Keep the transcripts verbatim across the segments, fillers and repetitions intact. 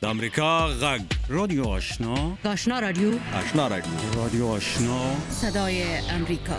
د امریکا غږ رادیو آشنا آشنا رادیو آشنا رادیو رادیو آشنا صدای امریکا.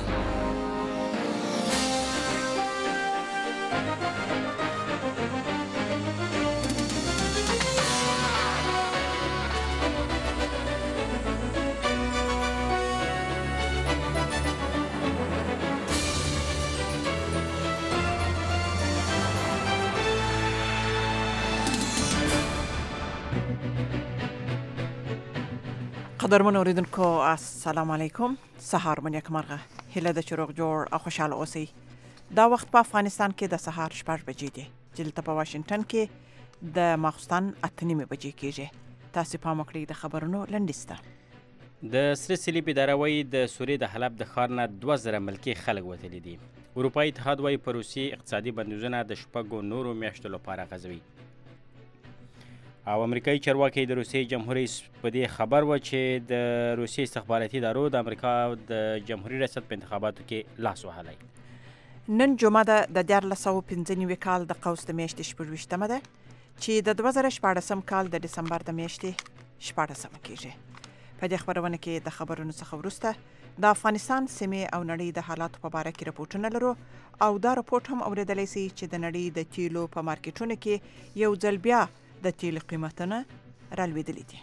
قدرمن اوریدونکو السلام علیکم. سهار مو نیکمرغه. هیله د چروغ جوړ او خوشاله اوسئ. دا وخت په افغانستان کې د سهار شپږ بجې دي. دلته په واشنگټن کې د ماخستن اته نیمې بجې کېږي. تاسو پام وکړئ د خبرونو لنډیسته. د سره صلیب اداره وایي د سوریې د حلب د ښار نه دوه زره ملکي خلک وتلي دي. اروپایي اتحاد وایي په روسیې اقتصادي بندیزونه د شپږو نورو میاشتو لپاره غځوي. او امریکایي چارواکي د روسیې جمهور رئیس په دې خبر و چې د روسیې استخباراتي ادارو د امریکا د جمهوریت ریاست په انتخاباتو کې لاس وهلی. نن جمعه ده د دیارلس سوه پنځه نوي کال د قوس د میاشتې شپږویشتمه ده چې د دوه زره شپاړسم کال د ډسمبر د میاشتې شپاړسمه کېږي. په دې خبرونه کې د خبرونو څخه وروسته د افغانستان سیمې او نړۍ د حالاتو په باره کې رپورټونه لرو او دا رپورټ هم اوریدلی سي چې د نړۍ د تیلو په مارکیټونو کې یو ځل بیا د تیل قیمتونه رالوېدلي دي.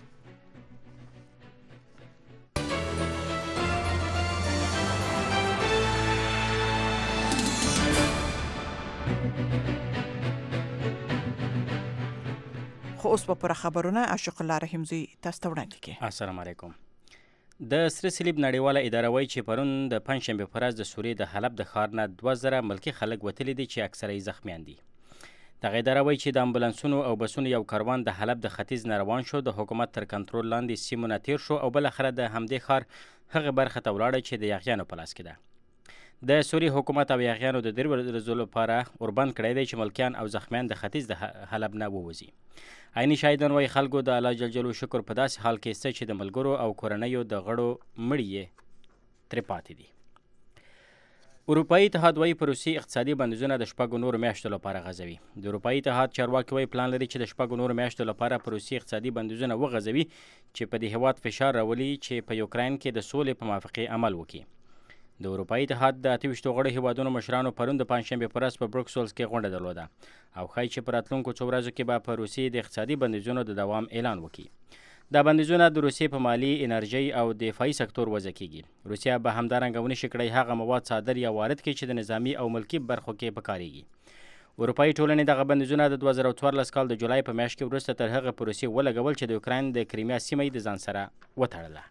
خو اوس به پوره خبرونه عاشق الله رحیمزی تاسو ته وړاندې کړي. السلام علیکم. د سره صلیب نړیواله اداره وایي چې پرون د پنجشنبې په ورځ د سوریې د حلب د ښار نه دوه زره ملکي خلک وتلي دي چې اکثره یې زخمیان دي. دغه اداره وایي چې د امبولانسونو او بسونو یو کاروان د حلب د ختیځ نه روان شو، د حکومت تر کنټرول لاندې سیمو نه تیر شو او بالاخره د همدې ښار هغې برخه ته ولاړه چې د یاغیانو په لاس کې ده. د سوریې حکومت او یاغیانو د درې ورځو لپاره اوربند کړی دی چې ملکیان او زخمیان د ختیځ د حلب نه ووځي. عیني شاهدان وایي خلکو د الله جل جلاله شکر په داسې حال کې ایسته چې د ملګرو او کورنیو د غړو مړي یې ترې پاتې دي. اروپایي اتحاد وایي په روسیې اقتصادي بندیزونه د شپږو نورو میاشتو لپاره غځوي. د اروپایي اتحاد چارواکي وایي پلان لري چې د شپږو نورو میاشتو لپاره په روسیې اقتصادي بندیزونه وغځوي چې په دې هیواد فشار راولي چې په یوکراین کې د سولې په موافقې عمل وکړي. د اروپایي اتحاد د اته ویشتو غړو هیوادونو مشرانو پرون د پنجشنبې په ورځ په بروکسلز کې غونډه درلوده او ښایي چې په راتلونکو څو ورځو کې به په روسیې د اقتصادي بندیزونو د دوام اعلان وکړي. دا بندیزونه د روسیې په مالي، انرژۍ او دفاعي سکتور وضع کیږي. روسیه به همدارنګه ونشي کړی هغه مواد صادر یا وارد کړي چې د نظامي او ملکي برخو کې پکارېږي. اروپایي ټولنې دغه بندیزونه د دوه زره څوارلس کال د جولای په میاشت کې وروسته تر هغه په روسیې ولګول چې د یوکراین د کریمیا سیمه یې د ځان سره وتړله.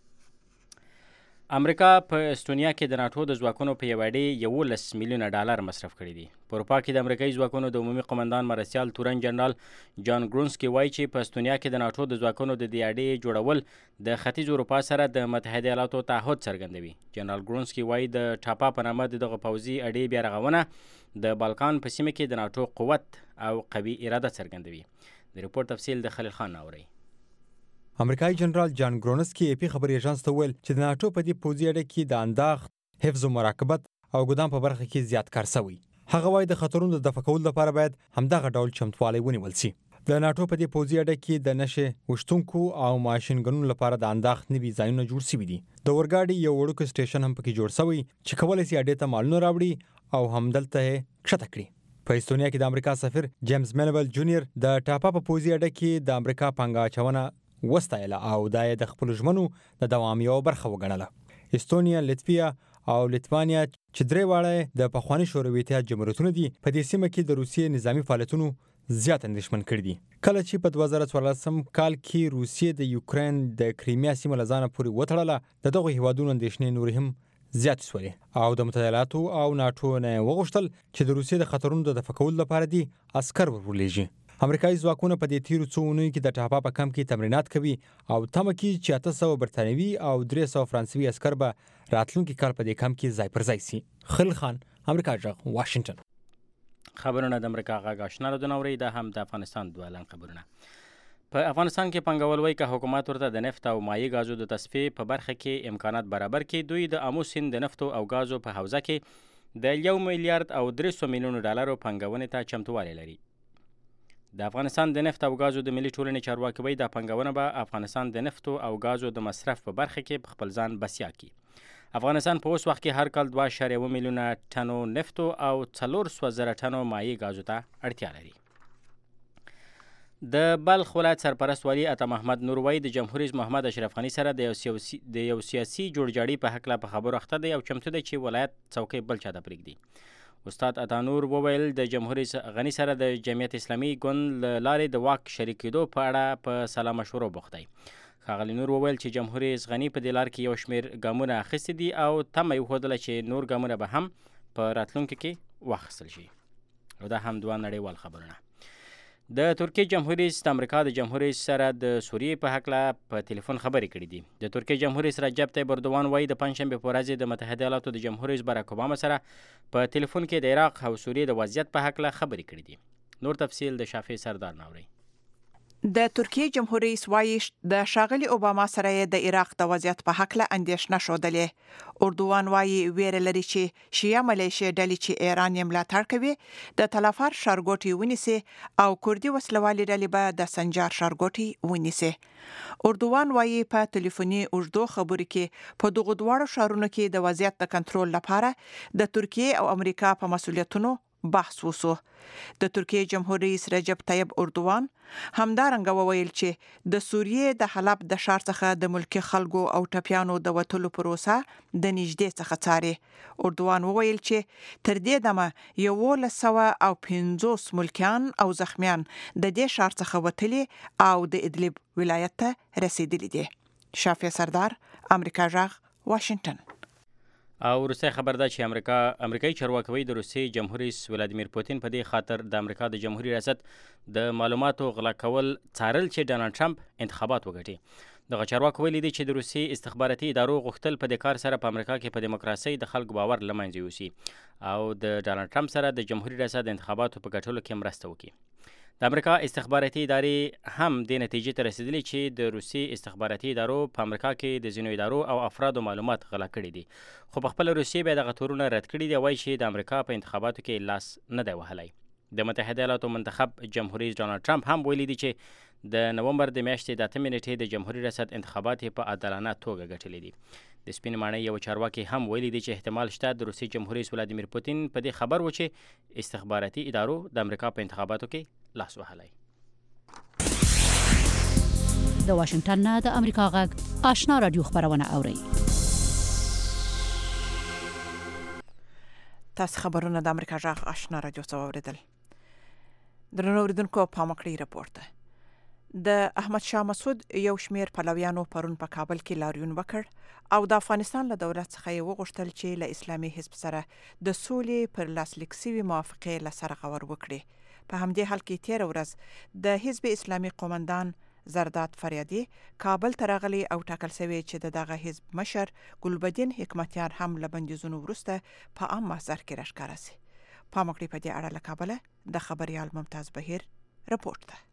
امریکا په استونیا کې د ناټو د ځواکونو په یوه اډې یولس میلیونه ډالر مصرف کړي دي. په اروپا کې د امریکایي ځواکونو د عمومي قمندان مرستیال تورن جنرال جان ګرونسکي وایي چې په استونیا کې د ناټو د ځواکونو د دې اډې جوړول د ختیځ اروپا سره د متحده ایالاتو تعهد څرګندوي. جنرال ګرونسکي وایي د ټاپا په نامه د دغه پوځي اډې بیا رغونه د بالکان په سیمه کې د ناټو قوت او قوي اراده څرګندوي. د رپورټ تفصیل د خلیل خان اوري. امریکایي جنرال جان ګرونسکي اپي خبري ایجنس ته ویل چې د ناټو په دې پوځي اډه کې د انداخت، حفظ و مراقبت او ګدام په برخه کې زیات کار شوی. هغه وایي د خطرونو د دفع کولو لپاره باید همدغه ډول چمتوالی ونیول شي. د ناټو په دې پوځي اډه کې د نشې وشتونکو او ماشینګنونو لپاره د انداخت نوي ځایونه جوړ شوي دي. د اورګاډي یو وړوکی سټیشن هم پکې جوړ شوی چې کولی شي اډې ته مالونه راوړي او همدلته یې کښته کړي. په استونیا کې د امریکا سفیر جیمز مینول جونیئر د ټاپا په پوځي اډه کې د امریکا پانګه اچونه وستایله او دا یې د خپلو ژمنو د دوام یوه برخه وګڼله. استونیا، لتویا او لیتوانیا چې درې واړه د پخواني شوروي اتحاد جمهوریتونه دي په دې سیمه کې د روسیې نظامي فعالیتونو زیات اندېښمن کړي دي. کله چې په دوه زره څوارلسم کال کې روسیې د یوکراین د کریمیا سیمه له ځانه پورې وتړله، د دغو هیوادونو اندېښنې نورې هم زیات شولې او د متحده ایالاتو او ناټو نه وغوښتل چې د روسیې د خطرونو د دفع کولو لپاره دي عسکر ورولېږي. امریکایي ځواکونه په دې تیرو څو اونیو کې د ټاپا په کمپ کې تمرینات کوي او تمه کوي چې اته سوه برتانوي او درې سوه فرانسوي عسکر به راتلونکي کال په دې کمپ کې ځای پر ځای سي. خلیل خان، امریکا غږ، واشنگټن. خبرونه د امریکا غږ آشنا رادیو اورئ. دا هم د افغانستان دوه اعلان خبرونه. په افغانستان کې پانګوال وایي که حکومت ورته د نفت او مایع غازو د تصفیې په برخه کې امکانات برابر کړي، دوی د آمو سیند د نفتو او غازو په حوزه کې د یو میلیارډ او درې سوه میلیونو ډالرو پانګونې ته چمتووالی لري. د افغانستان د نفت او غازو د ملي ټولنې چارواکي وایي دا پانګونه به افغانستان د نفتو او غازو د مصرف په برخه کې په خپل ځان بسیا کړي. افغانستان په اوس وخت کې هر کال دوه اعشاریه اوه میلیونه ټنو نفتو او څلور سوه زره ټنو مایع غازو ته اړتیا لري. د بلخ ولایت سرپرست والي عطا محمد نور وایي د جمهور رئیس محمد اشرف غني سره د یو سیاسي د یو سیاسي جوړجاړي په هکله په خبرو اخته دی او چمتو دی چې ولایت څوکۍ بل چا ته پرېږدي. استاد عطا نور وویل د جمهور رئیس غني سره د جمعیت اسلامي ګوند له لارې د واک شریک کېدو په اړه په سلا مشورو بوخت دی. ښاغلي نور وویل چې جمهور رئیس غني په دې لار کې یو شمېر ګامونه اخیستي دي او تمه یې وښودله چې نور ګامونه به هم په راتلونکي کې واخیستل شي. او دا هم دوه نړیوال خبرونه. د ترکیې جمهور رئیس د امریکا د جمهور رئیس سره د سوریې په هکله په ټلیفون خبرې کړې دي. د ترکیې جمهور رئیس رجب طیب اردوان وایي د پنجشنبې په ورځ د متحده ایالاتو د جمهور رئیس باراک اوباما سره په ټلیفون کې د عراق او سوریې د وضعیت په هکله خبرې کړې دي. نور تفصیل د شافعي سردار ناوري. د ترکیې جمهور رئیس وایي د ښاغلي اوباما سره د عراق د وضعیت په هکله اندېښنه ښودلې. اردوان وایي ویره لري چې شیعه ملیشیا ډلې چې ایران یې ملاتړ کوي د تلافر ښارګوټي ونیسي او کردي وسلوالې ډلې به د سنجار ښارګوټي ونیسي. اردوان وایي په ټلیفوني اوږدو خبرو کې په دغو دواړو ښارونو کې د وضعیت د کنټرول لپاره د ترکیې او امریکا په مسؤلیتونو بحث وسو. د ترکیې جمهور رئیس رجب طیب اردوان همدارنګه وویل چې د سوریې د حلب د ښار څخه د ملکي خلکو او ټپیانو د وټلو پروسه د نږدې څخه څاري. اردوان وویل چې تر دې دمه یولس سوه او پنځوس ملکیان او زخمیان د دې ښار څخه وتلي او د ادلب ولایت ته رسیدلي دي. شافعي سردار، امریکا غږ، واشنگټن. او روسي خبر ده چې امریکا امریکایي چارواکي د روسي جمهور رئیس ولادیمیر پوتین په دې خاطر د امریکا د جمهوریت ریاست د معلوماتو غلا کول څارل چې ډانلډ ټرمپ انتخابات وګټي. دغه چارواکي ویلي دي چې د روسي استخباراتي ادارو غوښتل په دې کار سره په امریکا کې په دیموکراسي د خلکو باور له منځه یوسي او د ډانلډ ټرمپ سره د جمهوریت ریاست د انتخاباتو په ګټلو کې مرسته وکړي. د امریکا استخباراتي ادارې هم د نتیجې ته رسیدلي چې د روسي استخباراتي ادارو په امریکا کې د ځینو ادارو او افرادو معلومات غلا کړي دي. خو په خپل روسیې بیا دغه تورونه رد کړي دي. وایي چې د امریکا په انتخاباتو کې لاس نه دی وهلی. د متحده ایالاتو منتخب جمهور رئیس ډانلډ ټرمپ هم ویلي دي چې د نومبر د میاشتې د اتمې نیټې د جمهوریت ریاست انتخابات په عادلانه توګه ګټلي دي. د سپین ماڼۍ یو چارواکي هم ویلي دي چې احتمال شته د روسي جمهور رئیس ولادیمیر پوتین په دې خبر و چې استخباراتي ادارو د امریکا په انتخاباتو کې لاس وهلی. د واشنگټن نه د امریکا غږ آشنا رادیو خبرونه اوري. تاسو خبرونه د امریکا غږ آشنا رادیو څخه اوریدل. درنو اوریدونکو په مکړی راپورته. د احمد شاه مسعود یو شمیر پلویانو پرون په کابل کې لاریون وکړ او د افغانستان له دولت څخه یې وغوښتل چې له اسلامي حزب سره د سولې پر لاسلیک شوي موافقې له سره غور وکړي. په همدې حال کې تیر ورځ د حزب اسلامي قومندان زرداد فریادي کابل ته راغلی او ټاکل شوی چې د دغه حزب مشر ګلبدین حکمتیار هم له بندیزونو وروسته په عام محضر کې راښکاره شي. په مکړی په دې اړه له کابله د خبريال ممتاز بهیر رپورټ ده.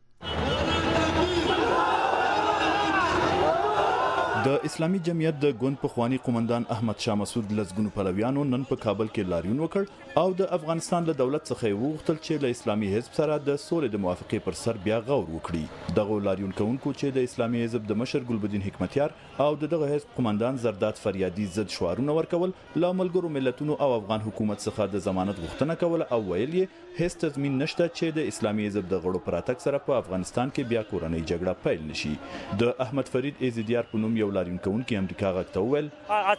د اسلامي جمعیت د ګوند پخوانی قومندان احمد شاه مسعود لزګونو پلویانو نن په کابل کې لاریون وکړ او د افغانستان له دولت څخه وغوښتل چې له اسلامي حزب سره د سولې د موافقې پر سر بیا غور وکړي. دغه لاریون کوونکو چې د اسلامي حزب د مشر ګلبدین حکمتیار او دغه حزب قومندان زرداد فریادي ضد شعارونه ورکول، له ملګرو ملتونو او افغان حکومت څخه د ضمانت غوښتنه کوله او ویل یې هیڅ تضمین نشته چې د اسلامي حزب د غړو پراتګ سره په افغانستان کې بیا کورنۍ جګړه پیل نشي. د احمد فرید ایزیدیار په نوم یو لاریون کوونکی امریکا غږ ته وویل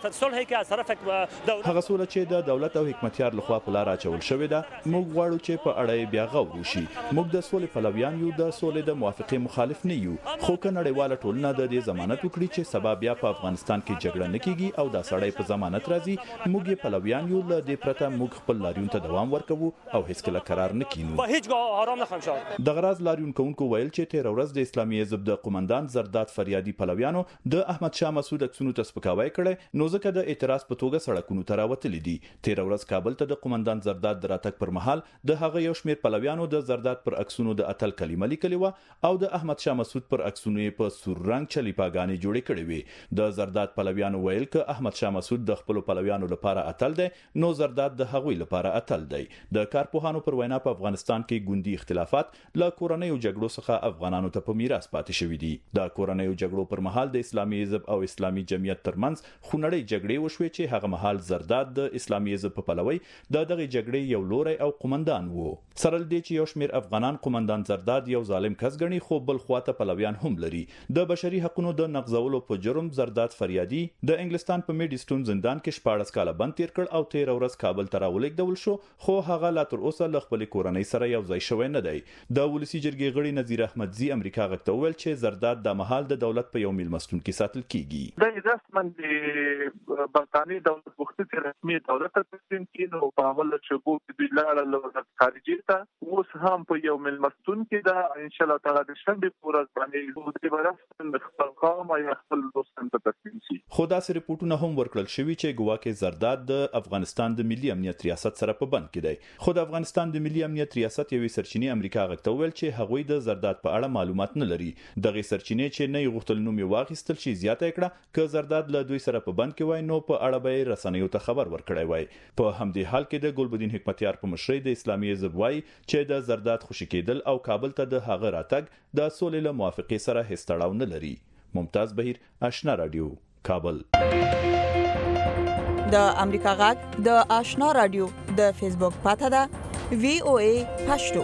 هغه سوله چې د دولت او حکمتیار لخوا په لار اچول شوې ده، موږ غواړو چې په اړه بیا غور وشي. موږ د سولې پلویان یو، د سولې د موافقې مخالف نه یو، خو که نړیواله ټولنه د دې ضمانت وکړي چې سبا بیا په افغانستان کې جګړه نه کیږي او دا سړی په ضمانت راځي، موږ یې پلویان یو. له دې پرته موږ خپل لاریون ته دوام ورکوو او هیڅکله قرار نه کینو. دغه راز لاریون کوونکو ویل چې تیر ورځ د اسلامي حزب د قومندان زرداد فریادي پلویانو د احمد شاه مسعود عکسونو ته سپکاوی کړی نو ځکه د اعتراض په توګه سړکونو ته راوتلي دي. تیر ورځ کابل ته د قومندان زرداد د راتګ پر مهال د هغه یو شمېر پلویانو د زرداد پر عکسونو د اتل کلمه لیکلې و او د احمد شاه مسعود پر عکسونو په سور رنگ چلیپاګانې جوړې کړې وې. د زرداد پلویانو ویل ک احمد شاه مسعود د خپل پلویانو لپاره اتل دی نو زرداد د هغوی لپاره اتل دی. د کارپوهانو پر وینا په افغانستان کې ګوندي اختلافات له کورنۍ جګړو څخه افغانانو ته په میراث پاتې شوې دي. د کورنۍ جګړو پر مهال د اسلامي حزب او اسلامي جمعیت ترمنځ خونړۍ جګړې وشوې چې هغه مهال زرداد د اسلامي حزب په پلوي د دغه جګړې یو لوري او قومندان وو. سره دې چې یو شمېر افغانان قومندان زرداد یو ظالم کس ګڼي خو بل خواته پلویان هم لري. د بشري حقوقو د نقضولو په جرم زرداد فریادي د انګلستان په میډستون زندان کې شپاړس کاله بند تیر کړ او تیر ورځ کابل ته راولېږدول شو خو هغه لا تر اوسه له خپل کورنۍ سره یو ځای شوی نه دی. د ولسی جرګې غړي نذیر احمدزي امریکا غږ ته وویل چې زرداد د مهال د دولت په یو میلمستون کې ساتل کیږي. د رسمن د برتانیې دولت وختي رسمي دولت ته تسلیم کینو په اول شګو کې د لاړه له خارجي ته اوس هم په یو میلمستون کې دا ان شاء الله تعالی د شنبه پورز باندې د ورځ د خپل قوم او خپل دوستان ته تسلیم شي. خو دا سره ریپورتونه هم ورکړل شوی چې ګواکې زرداد د افغانستان د ملي امنیت ریاست سره په بند کې دی. خو د افغانستان د ملي امنیت ریاست یوې سرچینې امریکا غږ ته وویل چې هغوی د زرداد په اړه معلومات نه لري. دغه سرچینې چې نه غوښتل نوم یې واخیستل شي زیاته کړه ک زرداد له دوی سره په بند کې وای نو په اړه به رسنیو ته خبر ورکړی وای. په همدې حال کې د ګلبدین حکمتیار په مشرۍ د اسلامي حزب وای چې د زرداد خوشی کېدل او کابل ته د هغه راتګ د سولې له موافقې سره هیڅ تړاو نه لري. ممتاز بهیر، آشنا رادیو، کابل. د امریکا غږ د آشنا رادیو د فیسبوک پاته ده وی او ای پښتو.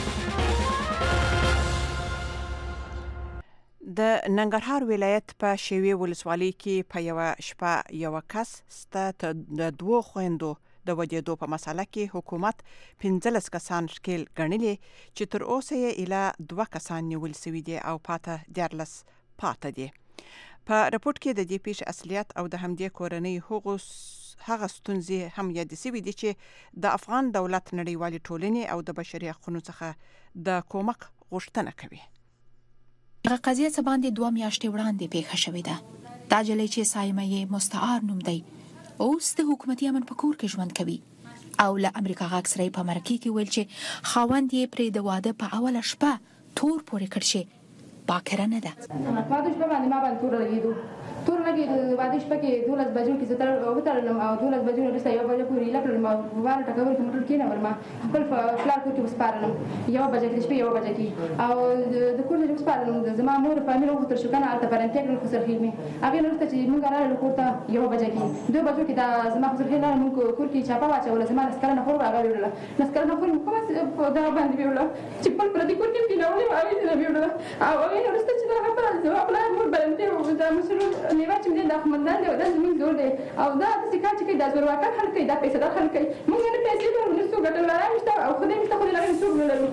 د ننګرهار ولایت په شیوي ولسوالۍ کې په یو شپه یو کس ست د دوه خويندو د وجېدو په مسله کې حکومت پنځلس کسان شکیل ګڼلي چې تر اوسه یې اله دوه کسان نیول شوي دي او پاته دیارلس پاته دي. په راپورټ کې د دې پیښې اصلیت او د همدې کورنۍ حقوق هغه ستونزې هم یاد شوي دي چې د افغان دولت نړیوالې ټولنې او د بشري حقوقو څخه د کومک غوښتنه کوي. هغه قضیه څه باندې دوه میاشتې وړاندې پیښه شوې ده. دا جلۍ چې سایمه یې مستعار نوم دی اوس د حکومتي امن په کور کې ژوند کوي او له امریکا غږ سره په مرکه کې ویل چې خاوند یې پرې د واده په اوله شپه تور پورې کړ شي باکره نه ده. واده شپه باندې ما باندې تور لګېدو تور لګېدو واده شپه کې دولس بجو کې زه تر وتړلم او دولس بجو وروسته یو بجه پورې ایله کړلم او واره ټکول کې موټر کېنول ما خپل پلار کور کې وسپارلم یو بجه کې شپې یو بجه کې او د کور ته وسپارلم زما مور فامیل وختل شو کنه البته پرنټ کړل خو سر خېمه هغه وروسته چې موږ راغلو کور ته یو بجه کې دوه بجو کې دا زما خو سر خېمه موږ کور کې چاپه واچول زما نسکره نه خور راغلی نسکره نه خور کومه دا باندې ویول چې په پردي کور کې پیلولې او دې نه ویول او هغه وروسته چې دا خبره زما خپل مور پرنټ او دا مسلو نیوا چې دا خمندان دی دا زموږ زور دی او دا د سکه چې دا زور واکه خلک دا پیسې دا خلک موږ نه پیسې ورنه څو ګټل راځي او خدای مشته خو لږ څو ګټل.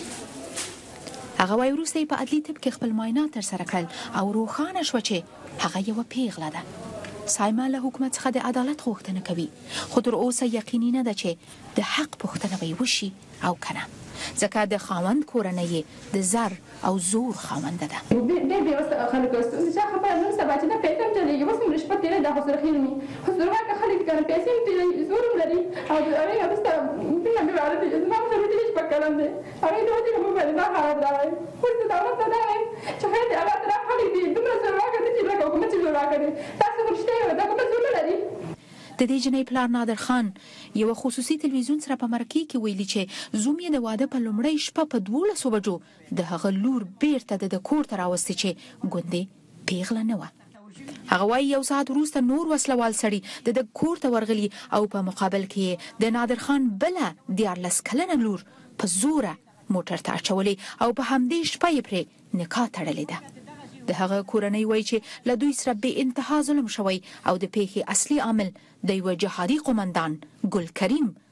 هغه وای وروسته په عدلي طب کې خپل معاینات تر سره کړل او روښانه شو چې هغه یو پیغله ده. سایما له حکومت څخه د عدالت غوښتنه کوي خو تر اوسه یقیني نه ده چې د حق پوښتنه به وشي او کنه ځکه د خاوند کورنۍ د زر او زور خاونده ده. به به واسه خلک واستو چې خبره نن سبا چې دا پیسې ته لګي وسم رشوت دی دا خو سره خېلمي خو زما که خلک کنه پیسې ته زور لري او هغه واسه په نن راځي چې ما سره دې په کلم دي هغه دوی ته مو باندې دا خراب راوي خو دا ورته دا چې هغه هغه تر خلک دي دومره زور راکړي چې دا کومه چې زور راکړي تاسو ورشته دا کومه زور لري. د دې جنۍ پلار نادر خان یو خصوصي تلویزیون سره په مرکه کې ویلي چې زوم یې د واده په لومړۍ شپه په دولسو بجو د هغه لور بیرته د کور ته راوستې چې ګوندې پیغله نه وه. هغه وایي یو ساعت وروسته نور وسلوال سړي د کور ته ورغلي او په مقابل کې د نادر خان بله دیارلس کلنه لور په زوره موټر ته اچولې او په همدې شپه یې پرې نکاح تړلې ده. د هغه کورنۍ وایي چې له دوی سره بې انتها ظلم شوی او د پیښې اصلي عامل د یو جهادي قومندان ګل کریم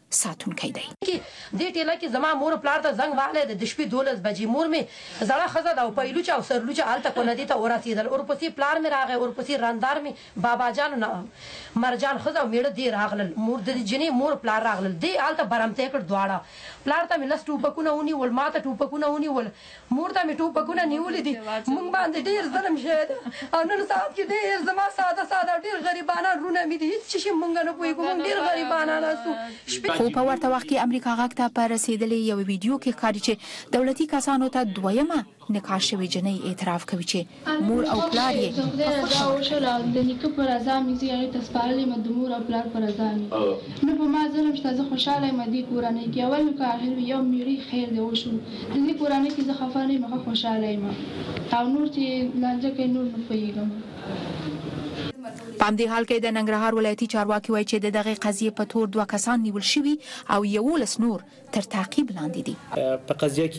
ساتونکی دی. دې ټیله کې زما مور پلار ته زنګ واله د شپې دولس بجې مور مې زړه خزه دا پهلوچا او سرلوچا الته کو ندی ته ورسېدل اور پسې پلار مې راغی اور پسې راندار مې بابا جان مرجان خزه میړه دی راغلل مور د جنې مور پلار راغلل دی الته برمته کړ دواړه پلار ته مې لس ټوپکونه ونی ول ماته ټوپکونه ونی ول مور ته مې ټوپکونه نیولې دي مونږ باندې ډیر ظلم شه او نن سات کې ډیر زما ساده ساده ډیر غریبانه رونه مې دي هیڅ شي مونږ نه پوي کوم ډیر غریبانه ناسو. خو په ورته وخت کې امریکا غاک ته پر رسیدلې یو ویډیو کې ښکاري چې دولتي کسانو ته دویمه نکاح شوې جنۍ اعتراف کوي چې مور او پلار یې دا وشله د نیکه پر رضا مې زه هغې ته سپارلی یم د مور او پلار پر رضا مې نه په ما ظلم شته زه خوشحاله یم دې کورنۍ کې اول نو که آخر وي یو میړی خیر دی وشو د دې کورنۍ کې زه خفه نه یم ښه خوشحاله یم او نور چې لانجه کوي نور نه پوهېږم. په همدې حال کې د ننګرهار ولایتي چارواکي وایي چې د دغې قضیې په تور دوه کسان نیول شوي او یولس نور تر تعقیب لاندې دي. په قضیه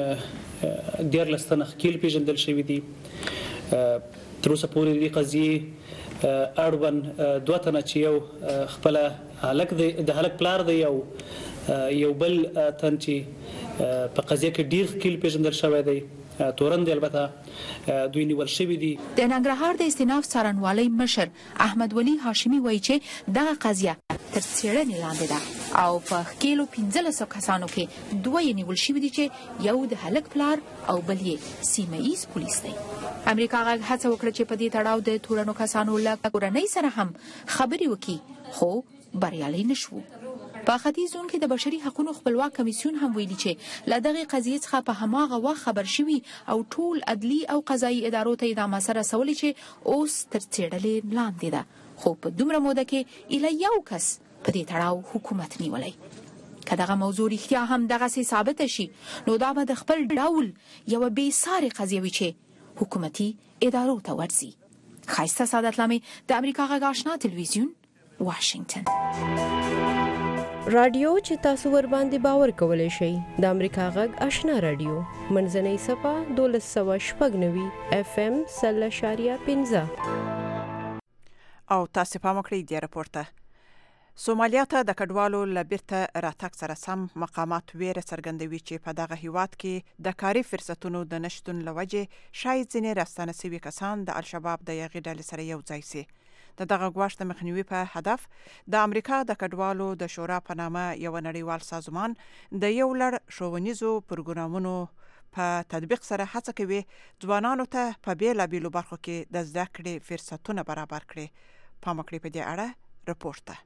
کې دیارلس تنه ښکېل پېژندل شوي دي. تر اوسه پورې دې قضیې اړوند دوه تنه چې یو خپله هلک دی د هلک پلار دی او یو بل تن چې په قضیه کې ډېر ښکېل پېژندل شوی دی تورن دی البته دوی نیول شوي دي. د ننګرهار د استیناف څارنوالۍ مشر احمد ولی هاشمي وایي چې دغه قضیه تر څېړنې لاندې ده او په ښکېلو پنځلسو کسانو کې دوه یې نیول شوي دي چې یو د هلک پلار او بل یې سیمه ایز پولیس دی. امریکا غږ هڅه وکړه چې په دې تړاو د تورنو کسانو له کورنۍ سره هم خبرې وکړي خو بریالي نه شو. په ختیځ زون کې د بشري حقوقو خپلواک کمیسیون هم ویلي چې له دغې قضیې څخه په هماغه وخت خبر شوي او ټول عدلي او قضایي ادارو ته یې دا مسله رسولې چې اوس تر څېړلې لاندې ده خو په دومره موده کې ایله یو کس په دې تړاو حکومت نیولی. که دغه موضوع رښتیا هم دغسې ثابته شي نو دا به د خپل ډول یوه بېسارې قضیه وي چې حکومتي ادارو ته ورځي. ښایسته سعادت لامې د امریکا غږ آشنا تلویزیون واشنګټن. رادیو چې تاسو ور باندې باور کولای شئ د امریکا غږ آشنا رادیو منځنۍ صفه دولس سوه شپږ نوي اف ام سل اشاریه پنځه. او تاسو پام وکړئ د راپور ته سومالیا ته د کډوالو له بیرته راتګ سره سم مقامات ویره څرګندوي چې په دغه هیواد کې د کاري فرصتونو د نشتون له وجې شاید ځینې راستانه سوي کسان د الشباب د یغې ډلې سره یو ځای سي. د دغه ګواښ د مخنیوي په هدف د امریکا د کډوالو د شورا په نامه یو نړیوال سازمان د یو لړ ښوونیزو پروګرامونو په تطبیق سره هڅه کوي ځوانانو ته په بیلابیلو برخو کې د زده کړې فرصتونه برابر کړي. پام وکړئ په دې اړه رپورټ ته.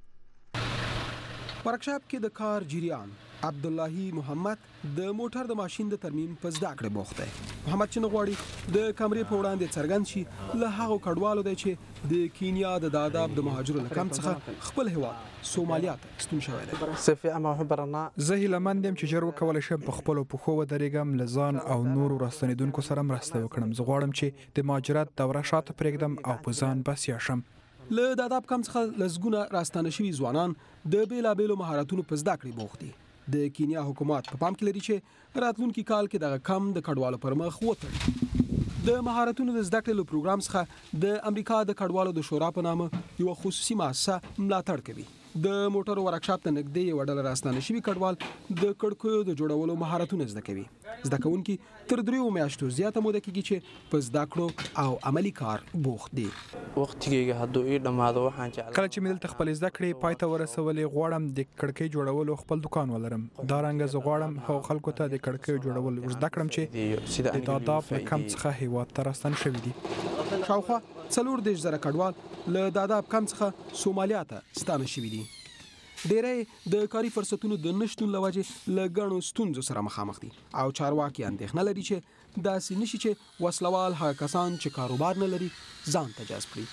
ورکشاپ کې د کار جریان عبداللهی محمد د موټر د ماشین د ترمیم په زده کړه بوخت دی. محمد چې غواړي د کیمرې په وړاندې څرګند شي له هغو کډوالو دی چې د کینیا د داداب د مهاجرو له کمپ څخه خپل هیواد سومالیا ته ستون شوی دی. زه هیله مند یم چې ژر وکولی شم په خپلو پښو ودرېږم له ځان او نورو راستنېدونکو سره مرسته وکړم. زه غواړم چې د مهاجرت دوره شاته پرېږدم او په ځان بسیا شم. له داداب کمپ څخه لسګونه راستانه شوي ځوانان د بیلابیلو مهارتونو په زده کړې بوخت دي. د کینیا حکومت په پام کې لري چې راتلونکي کال کې دغه کم د کډوالو پر مخ وتړي. د مهارتونو د زده کړې له پروګرام څخه د امریکا د کډوالو د شورا په نامه یو خصوصي مؤسسه ملاتړ کوي. د موټرو ورکشاپ ته نږدې یو ډله راستانه شوي کډوال د کړکیو د جوړولو مهارتونه زده کوي. زده کوونکي تر دریو میاشتو زیاته موده کېږي چې په زده کړو او عملي کار بوخت دي. کله چې مې دلته خپل زده کړې پای ته ورسولې غواړم د کړکۍ جوړولو خپل دکان ولرم. دا رنګه زه غواړم هغو خلکو ته د کړکیو جوړول زده کړم چې د داداب له کمپ څخه هیواد ته راستانه شوي دي. شاوخوا څلور دېرش زره کډوال له داداب کمپ څخه سومالیا ته ستانه شوي دي. ډېری د کاري فرصتونو د نشتون له وجې له ګڼو ستونزو سره مخامخ دي او چارواکي اندېښنه لري چې داسې نشي چې وسلوال هغه کسان چې کاروبار نه لري ځان ته جذب کړي.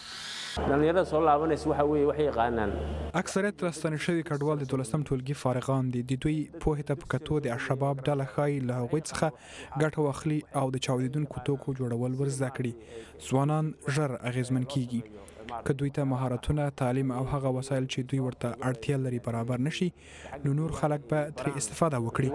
اکثریت راستانه شوي کډوال د دولسم ټولګي فارغان دي. د دوی پوهې ته په کتو د الشباب ډله ښایي له هغوی څخه ګټه واخلي او د چاودېدونکو توکو جوړول ور زده کړي. ځوانان ژر اغېزمن کیږي. که دوی ته مهارتونه، تعلیم او هغه وسایل چې دوی ورته اړتیا لري برابر نشي نو نور خلک به ترې استفاده وکړي.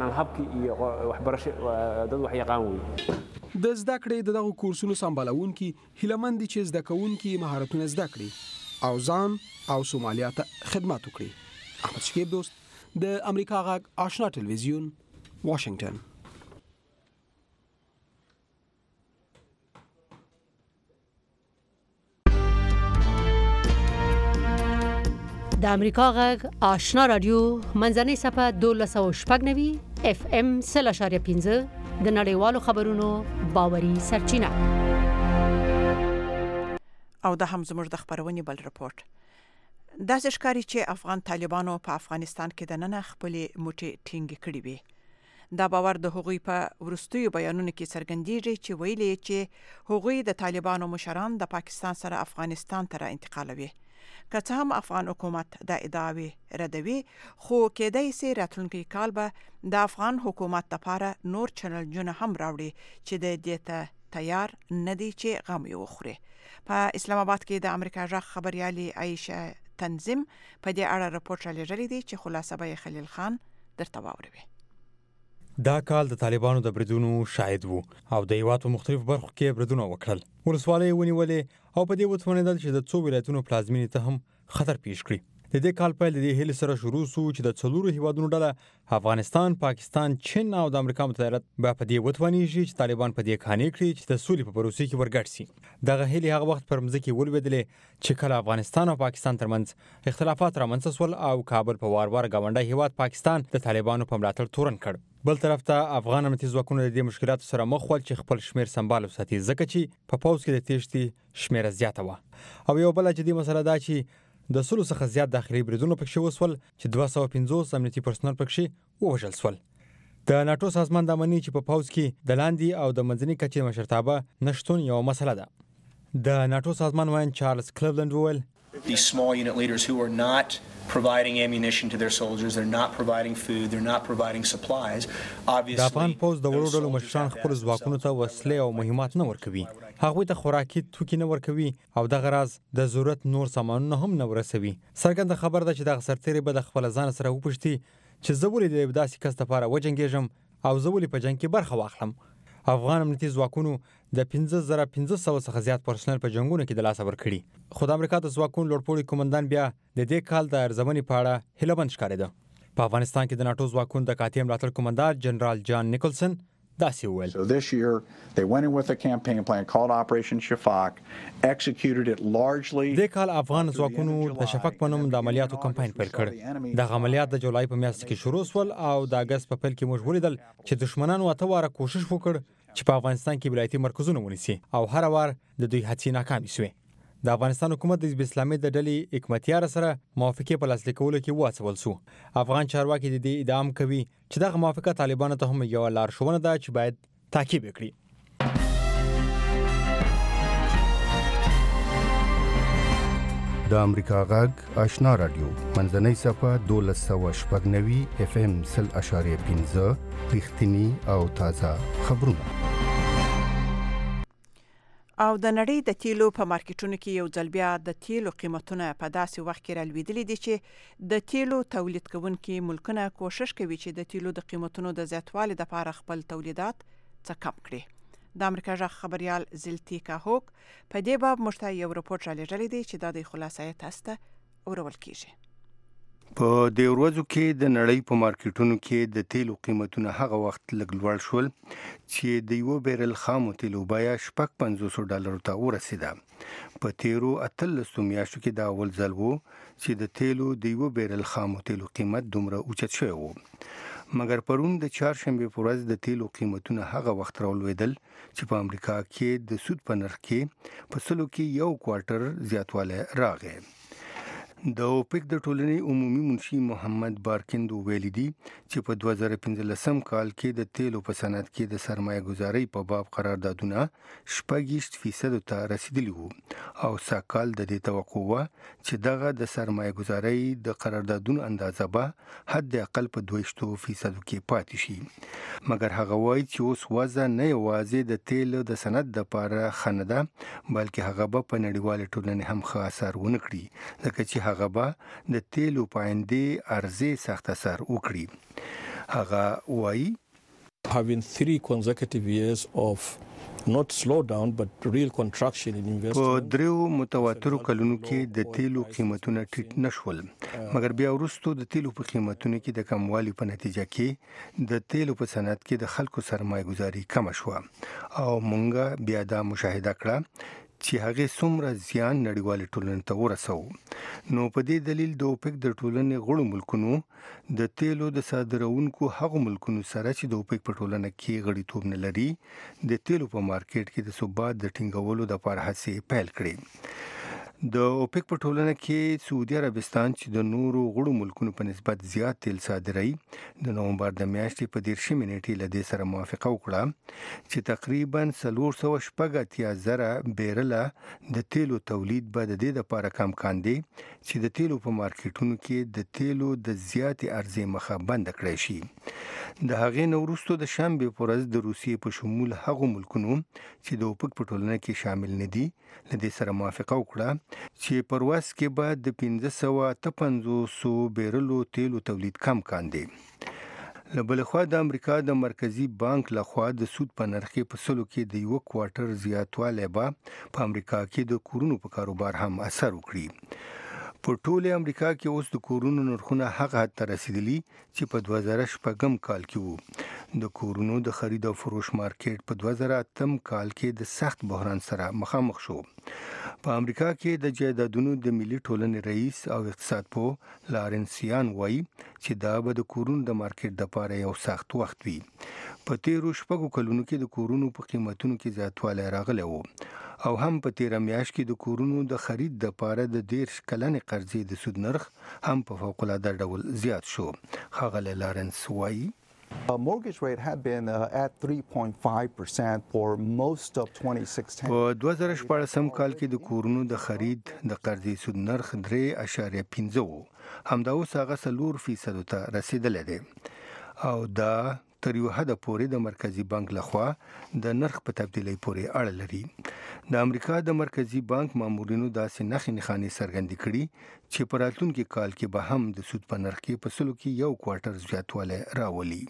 د زده کړې د دغو کورسونو سمبالونکي هیلهمند دي چې زده کوونکي مهارتونه زده کړي او ځان او سومالیا ته خدمت وکړي. احمد شکیب دوست د امریکا غږ آشنا ټلویزیون واشنگټن. د امریکا غږ آشنا رادیو منځنۍ صفحه دولس او شپږ نوي اف ام سل اشاریه پنځه د نړیوالو خبرونو باوري سرچینه. او د هم زموږ د خبرونې بل رپورت. داسې ښکاري چې افغان طالبانو په افغانستان کې د ننه خپلې موټې ټینګې کړې وي. دا باور د هغوی په وروستیو بیانونو کې څرګندېږي چې ویلي چې هغوی د طالبانو مشران د پاکستان سره افغانستان ته را انتقالوي. که څه هم افغان حکومت د ادعاوې ردوي، خو کېدای شي راتلونکي کال به د افغان حکومت لپاره نور چیلنجونه هم راوړي چې د دې ته تیار نه دي چې غم یې وخوري. په اسلام آباد کې د امریکا غږ خبريالي عایشه تنظیم په دې اړه راپورټ رالیږلی دی چې خلاصه به خلیل خان درته واوروي. دا کال د طالبانو د بریدونو شاهد وو او د هیواد په مختلفو برخو کې بریدونه وکړل. ولسوالۍ ونیولې او په دې وتوانېدل چې د څو ولایتونو پلازمینې ته هم خطر پیښ کړي. د دې کال پیل د دې هیلې سره شروع شو چې د څلورو هیوادونو ډله افغانستان، پاکستان، چین او د امریکا متحده ایالات به په دې وتوانېږي چې طالبان په دې قانع کړي چې د سولې په پروسې کې ورګډ شي. دغه هیلې هغه وخت پر مځکه ولوېدلې چې کله افغانستان او پاکستان ترمنځ اختلافات رامنځته شول او کابل په وار وار گاونډی هیواد پاکستان د طالبانو په ملاتړ تورن کړ. بل طرف ته افغان امنیتي ځواکونه د دې مشکلاتو سره مخ ول چې خپل شمیر سمبال وساتي، ځکه چې په پوځ کې د تېښتې شمیر زیاته وه. او یو بل جدي مسله دا چې د سلو څخه زیات داخلي بریدونه پکښې وسول چې دوه سوه پنځوس امنیتي پرسنل پکښې ووژل سول. د ناټو سازمان دا مني چې په پوځ کې د لاندې او د منځني کچې مشرتابه نشتون یو مسله ده. د ناټو سازمان وایي چارلز کلیولند وویل These small unit leaders who are not providing ammunition to their soldiers, they're not providing food, they're not providing supplies. Obviously, د افغان پوځ د وړو ډلو مشران خپل ځواکونو ته وسلې او مهمات نه ورکوي. هغوی ته خوراکي توکي نه ورکوي او دغه راز د ضرورت نور سامانونه هم نه ورسوي. څرګنده خبر ده چې دغه سرتېری به د خپل ځان سره وپوښتي چې زه ولې د داسې کس لپاره وجنګېږم او زه ولې په جنګ کې برخه واخلم. افغان امنیتي ځواکونو د پنځه زره پنځه سوه څخه زیات پرسنل په جنګونو کې د لاسه ورکړي. خو د امریکا د ځواکونو لوړپوړي قومندان بیا د دې کال د ارزونې په اړه هیلهمند ښکارېده. په افغانستان کې د ناټو ځواکونو د قاطع ملاتړ قومندان جنرال جان نیکلسن داسې وویل. So this year they went in with a campaign plan called Operation Shafaq, executed it largely. د کال افغان ځواکونو د شفق په نوم د عملیاتو کمپاین پیل کړ. د عملیات د جولای په میاشت کې شروع شول او د اگست په پیل کې موږ ولیدل چې دښمنانو اته واره کوشش وکړ چې په افغانستان کې ولایتي مرکزونه ونیسي او هر وار د دوی هڅې ناکامې شوې. د افغانستان حکومت د حزب اسلامي د ډلې حکمتیار سره موافقې په لاسلیک کولو کې واچول شو. افغان چارواکي د دې ادعا کوي چې دغه موافقه طالبانو ته هم یو لارښوونه ده چې باید تعقیب وکړي. د امریکا غږ آشنا رادیو منځنۍ صفحه دولس سوه شپږ نوي اف ام سل اشاریه پنځه رښتینی او تازه خبرونه. او د نړۍ د تیلو په مارکیټونو کې یو ځل بیا د تیلو قیمتونه په داسې وخت کې رالوېدلي دي چې د تیلو تولید کوونکي ملکونه کوشش کوي چې د تیلو د قیمتونو د زیاتوالي لپاره خپل تولیدات څه کم کړي. د امریکا غږ خبريال زلتیکا هوک په دې باب موږ ته یو راپورټ رالیږلی دی چې دا د خلاصې تاسو ته اورول کیږي. په دې ورځو کې د نړۍ په مارکیټونو کې د تیلو قیمتونه هغه وخت لږ لوړ شول چې د یو بیرل خامو تیلو بیه شپږ پنځوس ډالرو ته ورسېده. په تیرو اتلسو میاشتو کې دا اول ځل و چې د تیلو د یو بیرل خامو تیلو قیمت دومره اوچت شوی و. مګر پرون د چهارشنبه په ورځ د تیلو قیمتونه هغه وخت راولوېدل چې په امریکا کې د سود په نرخ کې په سلو کې یو کوارټر زیاتوالی راغی. د اوپک د ټولنې عمومي منشي محمد بارکند ویلي دي چې په دوه زره پنځلسم کال کې د تیلو په صنعت کې د سرمایه گذارۍ په باب قراردادونه شپږ فیصد ته رسیدلی وو او ساکال د دې توقع و چې دغه د سرمایه گذارۍ د قراردادونو اندازه به حد اقل په دوه فیصد کې پاتې شي. مګر هغه وایي چې اوس وضع نه یوازې د تیلو د صنعت لپاره ښه نه ده بلکې هغه به په نړیوالې ټولنې هم ښه اثر ونه کړي ځکه چې هغه به د تیلو په آینده عرضې سخت اثر وکړي. هغه وایي Having three consecutive years of not slowdown but real contraction in investment. په دریو متواترو کلونو کې د تیلو قیمتونه ټیټ نشول، مګر بیا وروسته د تیلو په قیمتونو کې د کموالي په نتیجه کې د تیلو په صنعت کې د خلکو سرمایه گذاري کم شوه او مونږ بیا دا مشاهده کړه چې هغه څومره زیان نړیوال ټولنې ته ورسو. نو په دې دلیل د اوپک د ټولنې غړو ملکونو د تیلو د صادرونکو هغو ملکونو سره چې د اوپک په ټولنه کې غړیتوب نه لري د تیلو په مارکیټ کې د ثبات د ټینګولو لپاره هڅې پیل کړې. د اوپک په ټولنه کې سعودي عربستان چې د نورو غړو ملکونو په نسبت زیات تیل صادروي د نومبر د میاشتې په دیرشمې نیټې له دې سره موافقه وکړه چې تقریبا څلور سوه شپږ اتیا زره بیرله د تیلو تولید به د دې لپاره کم کاندي چې د تیلو په مارکیټونو کې د تیلو د زیاتې عرضې مخه بند کړی شي. د هغې نه وروسته د شنبې په ورځ د روسیې په شمول هغو ملکونو چې د اوپک په ټولنه کې شامل نه دي له دې سره موافقه وکړه چې په ورځ کې به د پنځه سوه اته پنځوس بیرلو تیلو تولید کم کاندي. له بلې خوا د امریکا د مرکزی بانک لخوا د سود په نرخ کې په سلو کې د یو کوارټر زیاتوالی به په امریکا کې د کورونو په کاروبار هم اثر وکړي. په ټوله امریکا کې اوس د کورونو نرخونه هغه حد ته رسیدلي چې په دوه زره شپږم کال کې وو. د کورونو د خرید او فروش مارکیټ په دوه زره اتم کال کې د سخت بحران سره مخامخ شو. په امریکا کې د جایدادونو د ملي ټولنې رئیس او اقتصاد پوه لارنس یان وایي چې دا به د کورونو د مارکیټ لپاره یو سخت وخت وي. په تیرو شپږو کلونو کې د کورونو په قیمتونو کې زیاتوالی راغلی و او هم په تیره میاشت کې د کورونو د خرید لپاره د دیرش کلنې قرضې د سود نرخ هم په فوق‌العاده ډول زیات شو. ښاغلی لارنس وایي A mortgage rate had been uh, at three point five percent for most of twenty sixteen. په دوه زره شپاړسم کال کې د کورونو د خرید د قرضې سود نرخ درې اعشاریه پنځه و، همدا اوس هغه څلور فیصدو ته رسیدلی دی او دا تر یو حده پورې د مرکزی بانک لخوا د نرخ په تبدیلۍ پورې اړه لري. د امریکا د مرکزی بانک مامورینو داسې نښې نښانې څرګندې کړي چې په راتلونکي کال کې به هم د سود په نرخ کې په سلو کې یو کوارټر زیاتوالی راولي.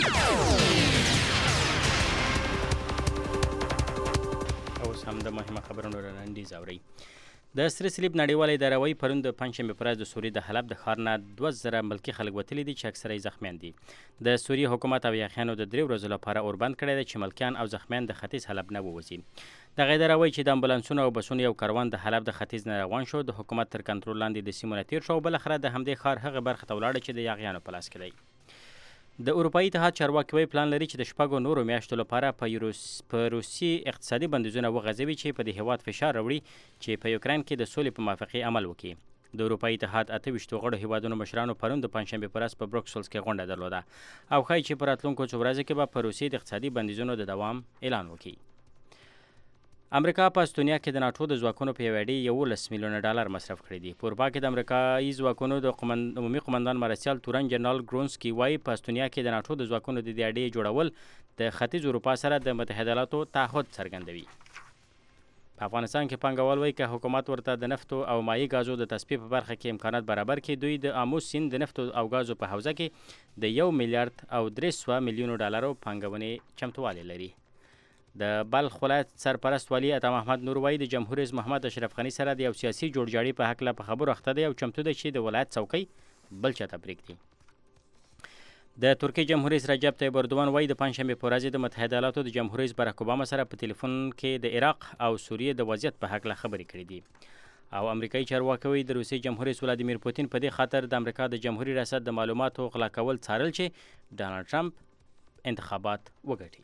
اوس هم د مهمه خبرونو لنډیز اورئ. د سره صلیب نړیواله اداره وایي پرون د پنجشنبې په ورځ د سوریې د حلب د ښار نه دوه زره ملکي خلک وتلي دي چې اکثره یې زخمیان دي. د سوریې حکومت او یاغیانو د درې ورځو لپاره اوربند کړی دی چې ملکیان او زخمیان د ختیځ حلب نه ووځي. دغه اداره وایي چې د امبولانسونو او بسونو یو کاروان د حلب د ختیځ نه روان شو، د حکومت تر کنټرول لاندې د سیمو نه تیر شو او بالاخره د همدې ښار هغه برخه ته ولاړه چې د یاغیانو په لاس کې دی. د اروپایي اتحاد چارواکي وایي پلان لري چې د شپږو نورو میاشتو لپاره په روسي اقتصادي بندیزونه وغځوي چې په دې هیواد فشار راوړي چې په یوکراین کې د سولې په موافقې عمل وکړي. د اروپایي اتحاد اته ویشتو غړو هیوادونو مشرانو پرون د پنجشنبې په ورځ په بروکسلز کې غونډه درلوده او ښایي چې په راتلونکو څو ورځو کې به په روسیې د اقتصادي بندیزونو د دوام اعلان وکړي. امریکا په استونیا کې د ناټو د ځواکونو په یوې اډې یولس میلیونه ډالر مصرف کړي دي. په اروپا کې د امریکایي ځواکونو د عمومي قمندان مارسیال تورن جنرال ګرونسکي وایي په استونیا کې د ناټو د ځواکونو د دې اډې جوړول د ختیځ اروپا سره د متحده ایالاتو تعهد څرګندوي. په افغانستان کې پانګوال وایي که حکومت ورته د نفتو او مایع غازو د تصفیې په برخه کې امکانات برابر کړي، دوی د آمو سیند د نفتو او غازو په حوزه کې د یو میلیارډ او درې سوه میلیونو ډالرو پانګونې چمتووالی لري. د بلخ ولایت سرپرست والی عطا محمد نور وایي د جمهور رئیس محمد اشرف غني سره د یو سیاسي جوړجاړي په هکله په خبرو اخته دی او چمتو دی چې د ولایت څوکۍ بل چاته پرېږدي. د ترکیې جمهور رئیس رجب طیب اردوان وایي د پنجشنبې په ورځ د متحده ایالاتو د جمهور رئیس باراک اوباما سره په تلیفون کې د عراق او سوریې د وضعیت په هکله خبرې کړې دي او امریکایي چارواکي وایي د روسیې جمهور رئیس ولادیمیر پوتین په دې خاطر د امریکا د جمهوري ریاست د معلوماتو غلا کول څارل چې ډانلډ ټرمپ انتخابات وګټي.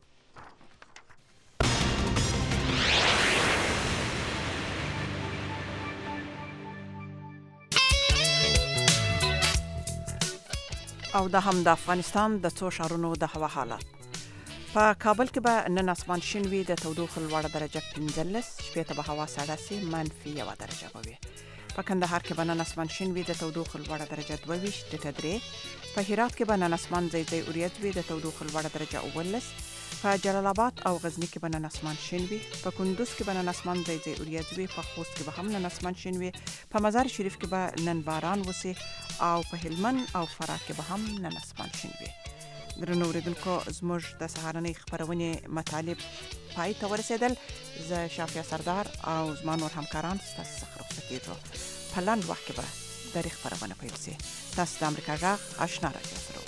او د هم د افغانستان د څو ښارونو د هوا حالات. په کابل کې به نن اسمان شین وي، د تودوخې لوړه درجه پنځلس، شپې ته به هوا سړه سي، منفي یوه درجه به وي. په کندهار کې به نن اسمان شین وي، د تودوخې لوړه درجه دوه ویشت، د درې. په هرات کې به نن اسمان ځای ځای وریځ وي، د تودوخې لوړه درجه اوولس. په جلال آباد او غزنی کې به نن اسمان شین وي، په کندوز کې به نن اسمان ځای ځای وریځ وي، په خوست کې به هم نن اسمان شین وي، په مزار شریف کې به نن باران وسي او په هلمند او فراه کې به هم نن اسمان شین وي. درنو اوریدونکو زموږ د سهارنۍ خبرونې مطالب پای ته ورسېدل. زه شافیا سردار او زما نور همکاران ستاسو څخه رخصت کیږو. په لاندې وخت کې به د خبرونه پیل شي. تاسو د امریکا غږ آشنا راډیو